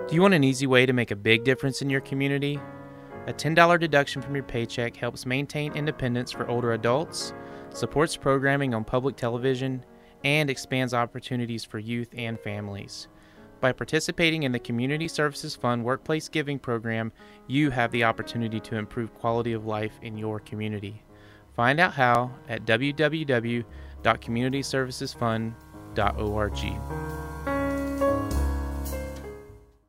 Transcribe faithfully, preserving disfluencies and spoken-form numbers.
Do you want an easy way to make a big difference in your community? A ten dollars deduction from your paycheck helps maintain independence for older adults, supports programming on public television, and expands opportunities for youth and families. By participating in the Community Services Fund Workplace Giving Program, you have the opportunity to improve quality of life in your community. Find out how at w w w dot community services fund dot org.